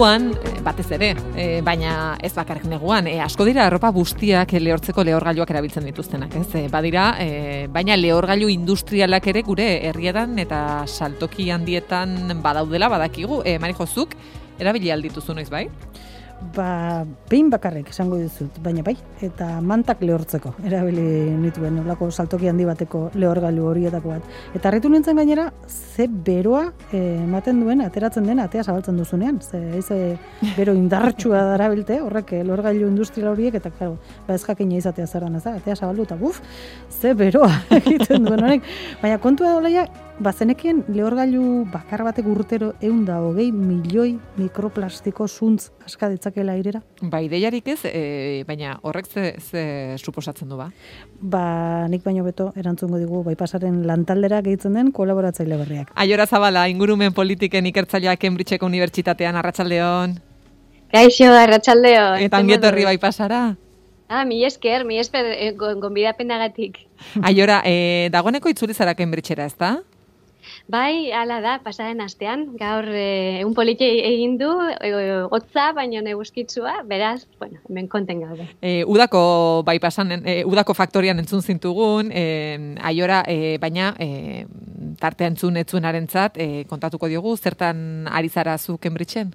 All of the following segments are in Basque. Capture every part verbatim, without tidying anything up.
neguan, batez ere, e, baina ez bakarrik neguan, e, asko dira arropa bustiak lehortzeko lehorgailuak erabiltzen dituztenak, ez? E, badira, e, baina lehorgailu industrialak ere gure herrietan eta saltoki handietan badaudela badakigu. E, Mari Jozuk, erabili aldituzu noiz bai? Ba, behin bakarrik esango dizut, baina bai, eta mantak lehortzeko, erabili nituen, olako saltoki handi bateko lehorgailu horietako bat. Eta harritu nintzen gainera, ze beroa ematen duen, ateratzen den, atea zabaltzen duzunean, ze eize bero indartsua darabilte, horrek lehorgailu industrial horiek, eta claro, ba ez jakina izatea zer dan ez da, atea zabaldu, eta buf, ze beroa egiten duen honek. Baina kontua daulaia, bazenekien lehorgailu bakar batek urtero ehun eta hogei milioi mikroplastiko zuntz aska ditzakela airera? Ba, ideiarik ez, e, baina horrek ze, ze suposatzen du ba? Ba, nik baino beto erantzungo digu Bypassaren lantaldera gehitzen den kolaboratzaile berriak. Aiora Zabala, ingurumen politiken ikertzaileak Cambridgeko Unibertsitatean, arratsaldeon. Kaixo, arratsaldeon. Eta ongietorri Bypassara. Ah, mi esker, mi esker eh, gonbidapenagatik. Aiora, eh, dagoeneko itzuli zara Cambridgera, ezta? Bai, hala da, pasaren astean, gaur egun politxe egin du, hotza, baina eguzkitsua, beraz, bueno, hemen konten gaude. E, udako Bypassan, e, udako faktorian entzun zintugun, e, Aiora, e, baina e, tartea entzun etzuenarentzat, e, kontatuko diogu, zertan ari zara zu Cambridgeen?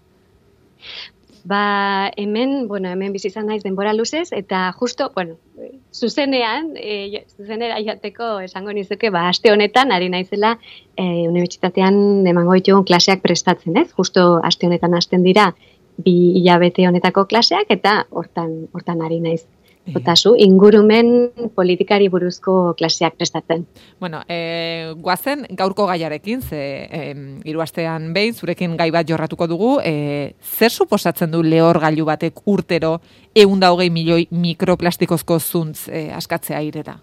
Ba, hemen, bueno, hemen bizi izan naiz denbora luzez, eta justo, bueno, zuzenean, e, zuzenera jateko esango nizuke, ba, aste honetan, ari naizela, e, unibertsitatean emango ditugun klaseak prestatzen, ez? Justo aste honetan hasten dira, bi hilabete honetako klaseak, eta hortan, hortan ari naiz. Eta zu, ingurumen politikari buruzko klaseak prestatzen. Bueno, e, guazen gaurko gaiarekin, ze e, hiru astean behin, zurekin gai bat jorratuko dugu, e, zer suposatzen du lehorgailu batek urtero ehun eta hogei milioi mikroplastikozko zuntz e, askatzea airera?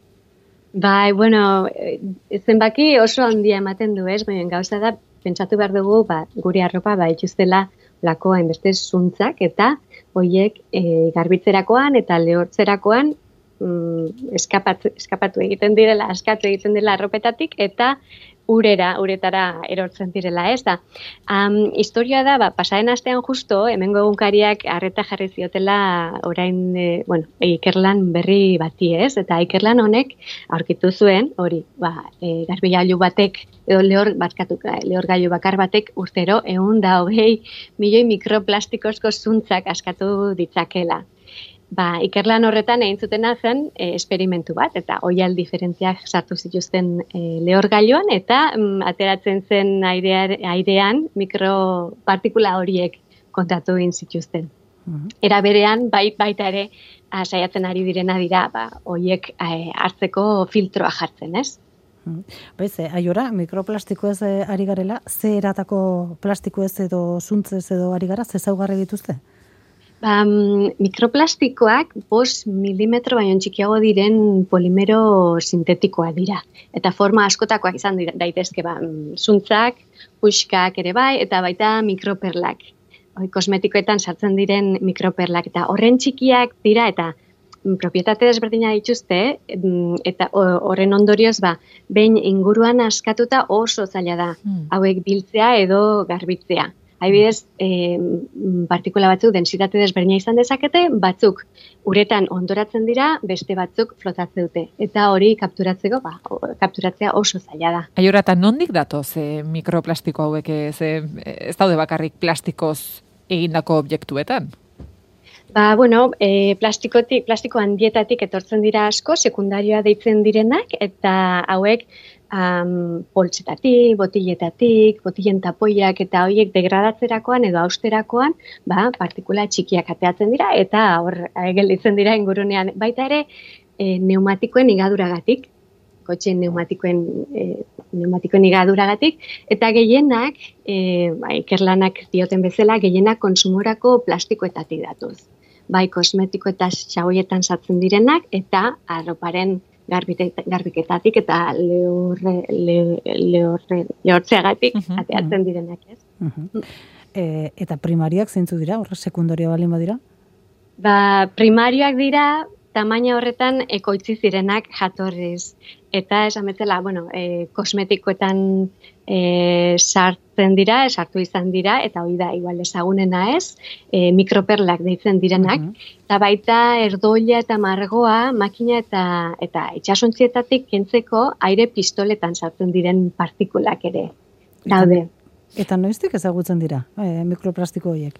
Bai, bueno, zenbaki oso handia ematen du, ez? Baina gauza da, pentsatu behar dugu, ba, guri arropa ba ituztela lako hainbeste zuntzak, eta horiek e, garbitzerakoan eta lehortzerakoan mm, eskapatu, eskapatu egiten direla, askatu egiten dela arropetatik, eta urera, uretara erortzen direla, ez da. Um, historia da, ba, pasaren astean justo, hemengo egunkariak arreta jarri ziotela orain, e, bueno, ikerlan berri bati, ez? Eta ikerlan honek aurkitu zuen, hori, ba, e, garbigailu batek, edo lehor, barkatu, lehorgailu bakar batek urtero ehun eta hogei milioi mikroplastikozko zuntzak askatu ditzakela. Ba, ikerlan horretan egin zutena zen e, esperimentu bat, eta oial diferentziak sartu zituzten e, lehorgailuan, eta mm, ateratzen zen airear, airean mikropartikula horiek kontatu egin zituzten. Uh-huh. Era berean, bai, baita ere, a, saiatzen ari direna dira, ba, horiek e, hartzeko filtroa jartzen, ez? Baiz, Aiora, mikroplastiko ez ari garela, ze eratako plastiko ez edo zuntzez edo ari gara, ze zaugarri dituzte? Ba, mikroplastikoak bost milimetro baino txikiago diren polimero sintetikoa dira. Eta forma askotakoak izan daitezke, ba, zuntzak, puxkak ere bai, eta baita mikroperlak. Hoi, kosmetikoetan sartzen diren mikroperlak, eta horren txikiak dira, eta propietate desberdina dituzte, eta horren ondorioz, ba, behin inguruan askatuta oso zaila da, hmm. hauek biltzea edo garbitzea. Haibidez, e, partikula batzuk densitate desberdina izan dezakete, batzuk uretan ondoratzen dira, beste batzuk flotatzen dute. Eta hori kapturatzeko, ba, kapturatzea oso zaila da. Aiora, eta nondik datoz e, mikroplastiko hauek, ez, ez daude bakarrik plastikoz egindako objektuetan? Ba, bueno, e, plastikotik, plastiko handietatik etortzen dira asko, sekundarioa deitzen direnak, eta hauek Um, poltsetatik, botiletatik, botilen tapoiak eta horiek degradatzerakoan edo austerakoan, ba, partikula txikiak ateatzen dira eta hor gelditzen dira ingurunean. Baita ere, e, pneumatikoen igaduragatik, kotxeen pneumatikoen, e, pneumatikoen igaduragatik, eta gehienak, e, ba, ikerlanak dioten bezala, gehienak konsumorako plastikoetatik datuz. Bai, kosmetiko eta xaboietan sartzen direnak eta arroparen garbiketatik eta lehorre, lehorre, lehortzeagatik uh-huh, ateatzen uh-huh. direnak, ez? Uh-huh. E, eta primariak zeintzu dira, horre sekundario balin badira? Ba, primarioak dira, tamaina horretan ekoitzi zirenak jatorriz. eta esan betzela, bueno, e, kosmetikoetan e, sartzen dira, sartu izan dira, eta hori da, igual ezagunena ez, e, mikroperlak deitzen direnak, eta baita erdoila eta margoa, makina eta, eta itxasuntzietatik kentzeko aire pistoletan sartzen diren partikulak ere. Daude. Eta noiztik ezagutzen dira, e, mikroplastiko horiek?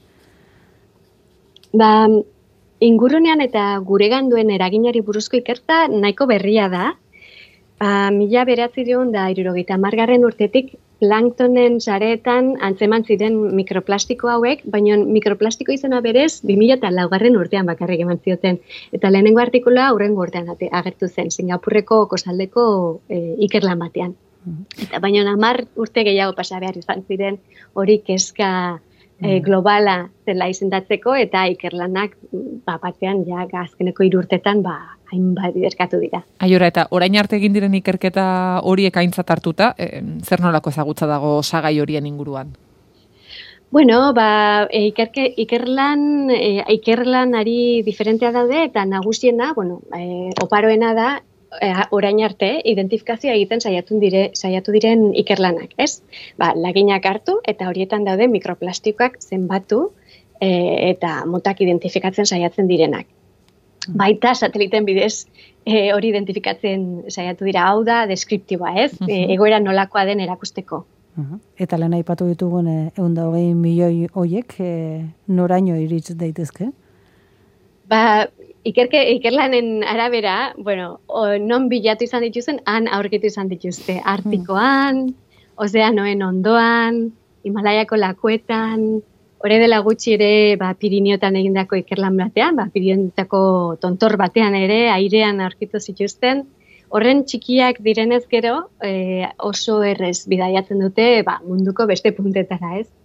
Ba, ingurunean eta guregan duen eraginari buruzko ikerta nahiko berria da. Ba, mila beratzireun da hirurogeita hamargarren urtetik planktonen sareetan antzeman ziren mikroplastiko hauek, baina mikroplastiko izena berez bi mila laugarren urtean bakarrik eman zioten. Eta lehenengo artikula hurrengo urtean agertu zen, Singapurreko kostaldeko e, ikerlan batean. Eta baina hamar urte gehiago pasa behar izan ziren hori kezka e, globala zela izendatzeko, eta ikerlanak ba, batean ja azkeneko hiru urtetan ba, hainbat biderkatu dira. Aiora, eta orain arte egin diren ikerketa horiek aintzat hartuta, e, zer nolako ezagutza dago sagai horien inguruan? Bueno, ba, e, ikerke, ikerlan, e, ikerlanari diferentea daude, eta nagusiena, bueno, e, oparoena da, e, orain arte, identifikazioa egiten saiatu dire, saiatu diren ikerlanak, ez? Ba, laginak hartu, eta horietan daude mikroplastikoak zenbatu, e, eta motak identifikatzen saiatzen direnak. Baita sateliten bidez e, hori identifikatzen saiatu dira, hau da deskriptiboa, ez? E, egoera nolakoa den erakusteko. Uh-huh. Eta lehen aipatu ditugun ehun eta hogei milioi hoiek e, noraino iritz daitezke? Ba, ikerke, ikerlanen arabera, bueno, o, non bilatu izan dituzten, han aurkitu izan dituzte. Artikoan, ozeanoen ondoan, Himalaiako lakuetan, hori dela gutxi ere ba, Piriniotan egindako ikerlan batean, ba, Pirinioetako tontor batean ere, airean aurkitu zituzten. Horren txikiak direnez gero, e, oso errez bidaiatzen dute ba, munduko beste puntetara, ez?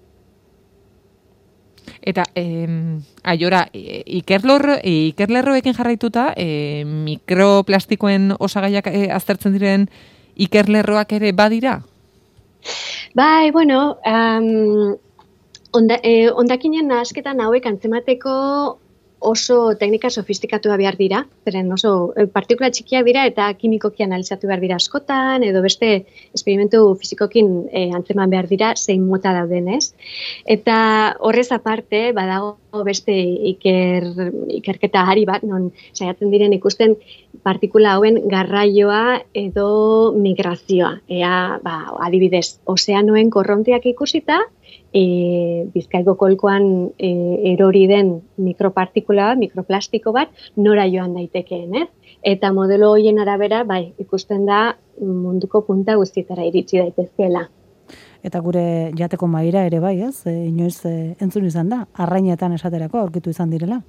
Eta, eh, aiora, ikerlor, ikerlerroekin jarraituta, eh, mikroplastikoen osagaiak eh, aztertzen diren ikerlerroak ere badira? Bai, bueno, um, onda, eh, ondakinen nahasketan hauek antzemateko oso teknika sofistikatua behar dira, zeren oso eh, partikula txikiak dira eta kimikoki analizatu behar dira askotan, edo beste esperimentu fizikokin eh, antzeman behar dira zein mota daudenez. Eta horrez aparte, badago beste iker, ikerketa ari bat, non saiatzen diren ikusten partikula hauen garraioa edo migrazioa. Ea, ba, adibidez, ozeanoen korronteak ikusita, E, Bizkaiko kolkoan e, erori den mikropartikula, mikroplastiko bat, nora joan daitekeen, ez? Eta modelo horien arabera, bai, ikusten da munduko punta guztietara iritsi daitezkeela. Eta gure jateko maira ere bai, ez? E, inoiz e, entzun izan da, arrainetan esaterako aurkitu izan direla?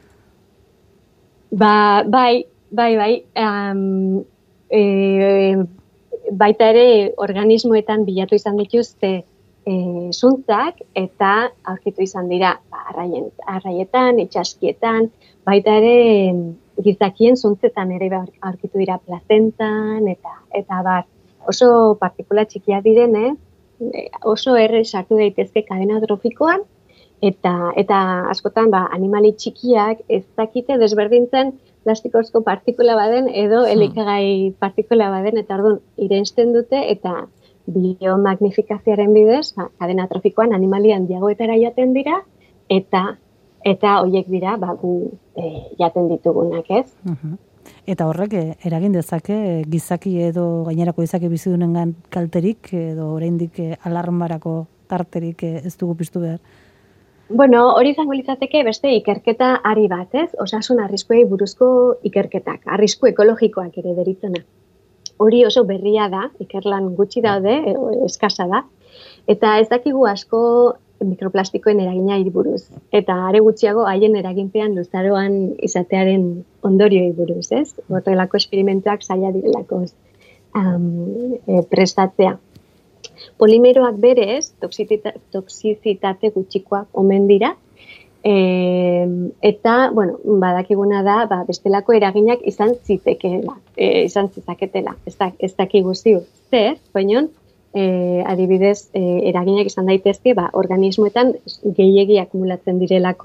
Ba, bai, bai, bai. Um, e, baita ere organismoetan bilatu izan dituzte E, zuntzak eta aurkitu izan dira ba, arraien, arraietan, itxaskietan, baita ere gizakien zuntzetan ere aurkitu dira plazentan eta eta bar. Oso partikula txikia direnez, oso erre sartu daitezke kadena trofikoan eta eta askotan ba, animali txikiak ez dakite desberdintzen plastikozko partikula baden edo elikagai partikula baden, eta orduan irensten dute eta biomagnifikazioaren bidez, ba, kadena trofikoan animali handiagoetara jaten dira, eta eta hoiek dira ba, gu e, jaten ditugunak, ez? Uh-huh. Eta horrek eragin dezake gizaki edo gainerako gizaki bizidunengan kalterik edo oraindik alarmarako tarterik ez dugu piztu behar? Bueno, hori izango litzateke beste ikerketa ari bat, ez? Osasun arriskuei buruzko ikerketak, arrisku ekologikoak ere deritzena. Hori oso berria da, ikerlan gutxi daude, eskasa da, eta ez dakigu asko mikroplastikoen eragina buruz. Eta are gutxiago haien eraginpean luzaroan izatearen ondorioei buruz, ez? Horrelako esperimentuak zaila direlako um, e, prestatzea. Polimeroak berez, toxizitate gutxikoak omen dira, E, eta, bueno, badakiguna da, ba, bestelako eraginak izan zitekeela, e, izan zizaketela. Ez, da, ez dakigu ziur zer, baina e, adibidez e, eraginak izan daitezke, ba, organismoetan gehiegi akumulatzen direlako,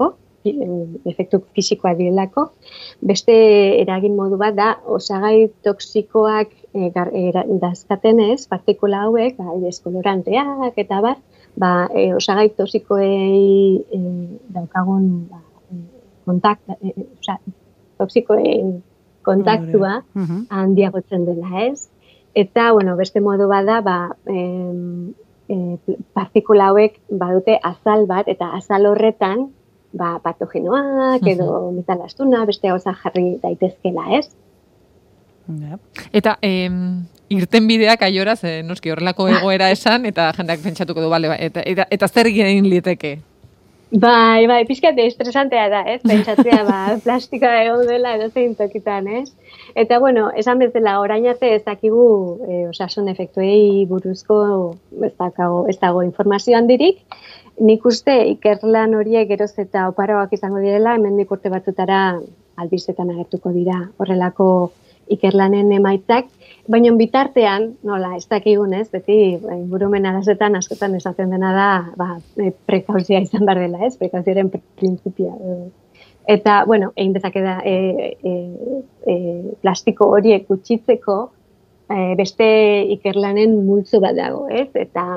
efektu fisikoa direlako. Beste eragin modu bat da, osagai toksikoak e, gar, era, dazkaten ez, partikula hauek, ba, deskoloranteak eta bat, ba, e, osagai toksikoei e, daukagun ba, kontakt, e, osa, toksikoen kontaktua handiagotzen dela ez. Eta, bueno, beste modu bat da, ba, e, e, partikula hauek badute azal bat, eta azal horretan, ba, patogenoak edo metalastuna, beste gauza jarri daitezkela, ez? Eta em, irten bideak aioraz, eh, noski horrelako egoera esan, eta jendeak pentsatuko du, bale, ba, eta, eta, eta zer egin liteke? Bai, bai, pixkate estresantea da, ez? Pentsatzea, ba, plastikoa egon dela edo zein tokitan, ez? Eta, bueno, esan bezala, orain arte ez dakigu e, osasun efektuei buruzko ez dago, ez dago informazio handirik. Nik uste ikerlan horiek geroz eta oparoak izango direla, hemendik urte batzutara albistetan agertuko dira horrelako ikerlanen emaitzak, baina bitartean, nola, ez dakigun ez, beti ingurumen arazetan askotan esaten dena da, ba, prekauzia izan behar dela, ez, prekauzioaren printzipia. Eta, bueno, egin dezake da, e, e, e, plastiko horiek gutxitzeko e, beste ikerlanen multzo bat dago, ez, eta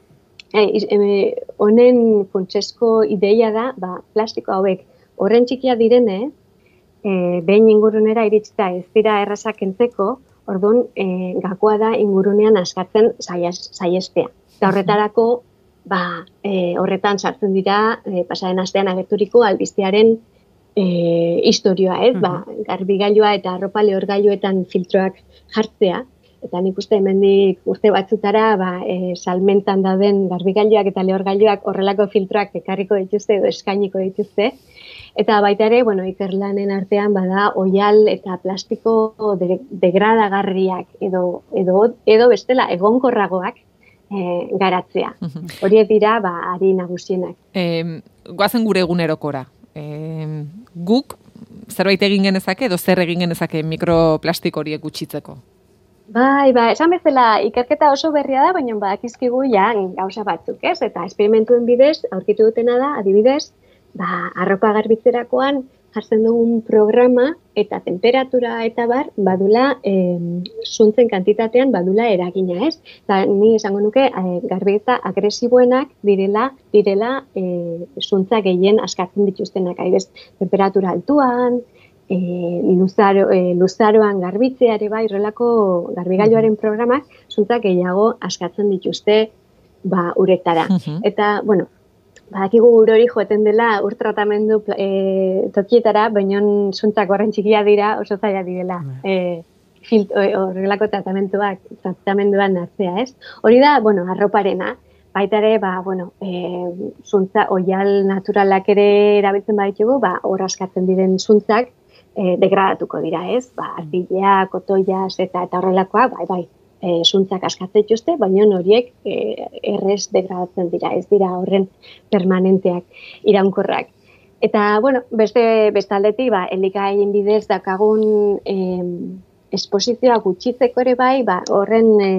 honen e, e, funtsezko ideia da, ba, plastiko hauek horren txikia direne, e, behin ingurunera iritsita ez dira errazak kentzeko, orduan e, gakoa da ingurunean askatzen saiestea. Eta horretarako, ba, e, horretan sartzen dira e, pasaren astean agerturiko albiztearen e, historioa, ez? Ba, garbigailua eta arropa lehorgailuetan filtroak jartzea. Eta nik uste hemendik urte batzutara, ba, e, salmentan dauden garbigailuak eta lehorgailuak horrelako filtroak ekarriko dituzte edo eskainiko dituzte. Eta baita ere, bueno, ikerlanen artean bada oihal eta plastiko de, degradagarriak edo, edo, edo bestela egonkorragoak e, garatzea. Horiek dira, ba, ari nagusienak. E, goazen gure egunerokora. E, guk zerbait egin genezake edo zer egin genezake mikroplastiko horiek gutxitzeko? Bai, ba, esan bezala ikerketa oso berria da, baina badakizkigu ja gauza batzuk, ez? Eta esperimentuen bidez, aurkitu dutena da, adibidez, ba, arropa garbitzerakoan jartzen dugun programa eta temperatura eta bar, badula e, zuntzen kantitatean badula eragina, ez? Eta ni esango nuke e, garbitza agresiboenak direla, direla e, zuntza gehien askatzen dituztenak, adibidez, temperatura altuan, E, luzaro, e, luzaroan garbitzeare bai, horrelako garbigailuaren programak zuntzak gehiago askatzen dituzte ba, uretara. Uh-huh. Eta, bueno, badakigu ur hori joeten dela ur tratamendu e, tokietara, baina zuntzak horren txikia dira, oso zaila direla. Uh-huh. E, horrelako tratamenduak, tratamenduan hartzea, ez? Hori da, bueno, arroparena. Baita ere, ba, bueno, e, zuntza, oihal naturalak ere erabiltzen baditugu, ba, hor askatzen diren zuntzak, E, degradatuko dira, ez? Ba, arpilea, kotoiaz eta eta horrelakoa, bai, bai, e, zuntzak askatzen dituzte, baina horiek e, errez degradatzen dira, ez dira horren permanenteak, iraunkorrak. Eta, bueno, beste bestaldetik, ba, elikaien bidez dakagun e, esposizioa gutxitzeko ere bai, ba, horren e,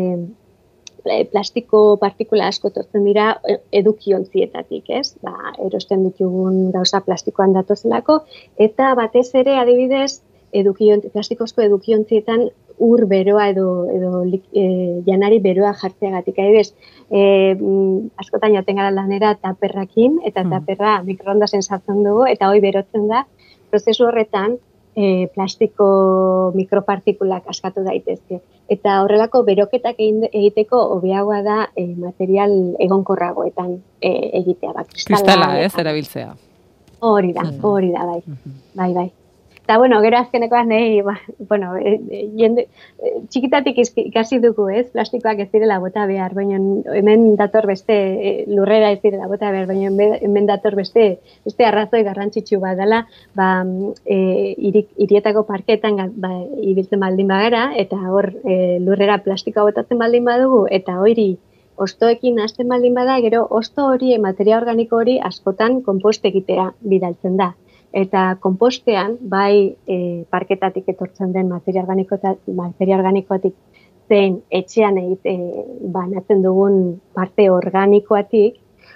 plastiko partikula asko tortzen dira edukiontzietatik, ez? Ba, erosten ditugun gauza plastikoan datozelako, eta batez ere adibidez, edukiont, plastikozko edukiontzietan ur beroa edo, edo e, janari beroa jartzeagatik. Adibidez, e, askotan joaten gara lanera taperrakin, eta taperra mikroondasen sartzen dugu, eta hoi berotzen da, prozesu horretan, E, plastiko mikropartikulak askatu daitezke. Eta horrelako beroketak egiteko hobeagoa da e, material egonkorragoetan e, egitea. Ba, kristala, kristala, ez, erabiltzea. Hori da, hori da, bai. Bai, bai. Eta, bueno, gero azkenekoan, nahi, ba, bueno, e, jende, e, txikitatik ikasi dugu, ez, plastikoak ez direla bota behar, baina hemen dator beste, e, lurrera ez direla bota behar, baina hemen dator beste, beste arrazoi garrantzitsu bat dela, ba, e, irik, irietako parketan ba, ibiltzen baldin bagara, eta hor e, lurrera plastikoa botatzen baldin badugu, eta hori ostoekin hasten baldin bada, gero osto hori, materia organiko hori, askotan konpost egitera bidaltzen da. Eta konpostean, bai e, parketatik etortzen den materia organikotik, materia organikotik zein etxean egite, banatzen dugun parte organikoatik,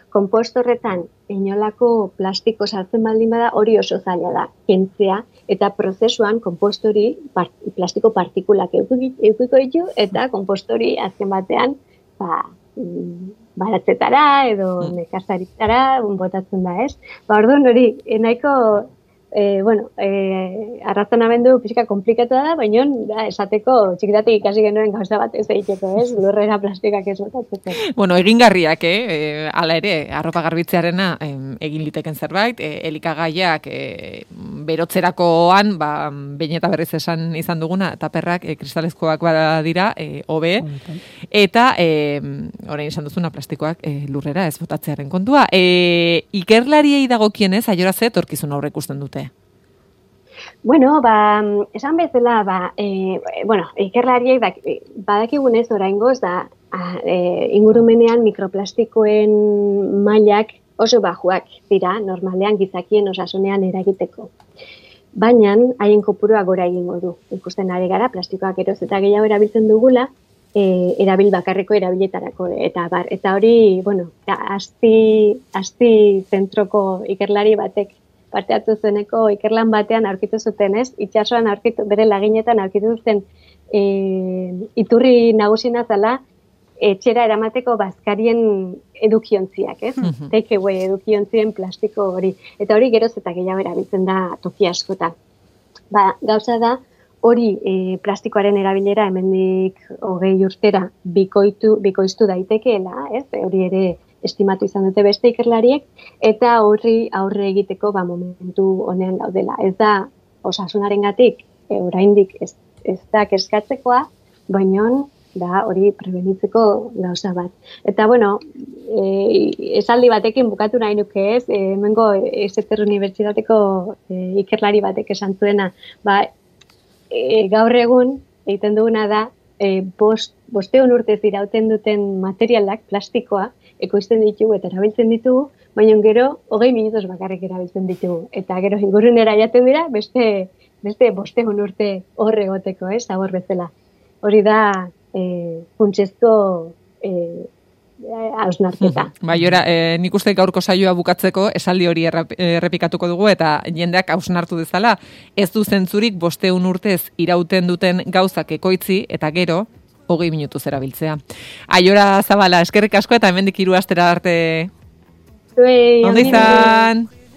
konposto horretan inolako plastiko sartzen baldin bada, hori oso zaila da, kentzea, eta prozesuan konpostori part, plastiko partikulak eukiko ditu, eta konpostori azken batean, ba, baratzetara edo nekazaritara botatzen da, ez? Ba, orduan hori, nahiko, e, bueno, e, arrazonamendu pixka komplikatua da, baina da, esateko txikitatik ikasi genuen gauza bat ez egiteko, ez? Lurrera plastikak ez botatzeko. Bueno, egingarriak, eh? E, ala ere, arropa garbitzearena e, egin liteken zerbait, e, elikagaiak e, berotzerakoan, ba, behin eta berriz esan izan duguna, taperrak e, kristalezkoak badira, e, hobe, eta e, orain esan duzuna plastikoak e, lurrera ez botatzearen kontua. E, ikerlariei dagokienez, aiora ze etorkizun aurre ikusten dute? Bueno, ba, esan bezala, ba, e, bueno, ikerlariek badakigunez oraingoz da e, ingurumenean mikroplastikoen mailak oso bajuak dira, normalean gizakien osasunean eragiteko. Baina, haien kopurua gora egingo du. Ikusten ari gara, plastikoak eroz eta gehiago erabiltzen dugula, e, erabil bakarreko erabiletarako. Eta, bar, eta hori, bueno, asti, asti zentroko ikerlari batek parte hartu zeneko ikerlan batean aurkitu zuten, ez? Itsasoan aurkitu, bere laginetan aurkitu zuten e, iturri nagusina zala etxera eramateko bazkarien edukiontziak, ez? Mm-hmm. Take away edukiontzien plastiko hori. Eta hori geroz eta gehiago erabiltzen da toki askotan. Ba, gauza da, hori e, plastikoaren erabilera hemendik hogei urtera bikoitu, bikoiztu daitekeela, ez? Hori ere estimatu izan dute beste ikerlariek, eta horri aurre egiteko ba, momentu honean daudela. Ez da, osasunarengatik, e, oraindik ez, ez da kezkatzekoa, baina da hori prebenitzeko gauza bat. Eta, bueno, e, esaldi batekin bukatu nahi nuke ez, e, hemengo Exeter Unibertsitateko e, ikerlari batek esan zuena, ba, e, gaur egun egiten duguna da, e, bost, bosteun urtez irauten duten materialak, plastikoa, ekoizten ditugu eta erabiltzen ditugu, baina gero hogei minutos bakarrik erabiltzen ditugu. Eta gero ingurunera jaten dira, beste, beste bosteun urte horre egoteko, ez, zabor bezala. Hori da, e, funtsezko e, hausnarketa. Baiora, e, nik uste gaurko saioa bukatzeko esaldi hori errepikatuko dugu eta jendeak hausnartu dezala. Ez du zentzurik bosteun urtez irauten duten gauzak ekoitzi eta gero hogei minutuz erabiltzea. Aiora Zabala, eskerrik asko eta hemendik hiru astera arte. Zuei, ondo izan!